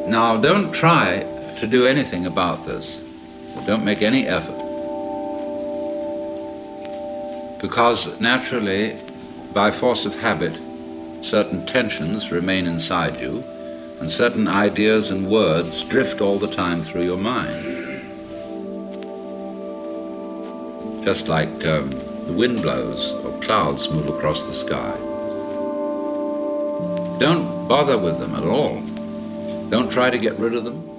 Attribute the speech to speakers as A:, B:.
A: Now, don't try to do anything about this. Don't make any effort. Because naturally, by force of habit, certain tensions remain inside you, and certain ideas and words drift all the time through your mind. Just like the wind blows or clouds move across the sky. Don't bother with them at all. Don't try to get rid of them.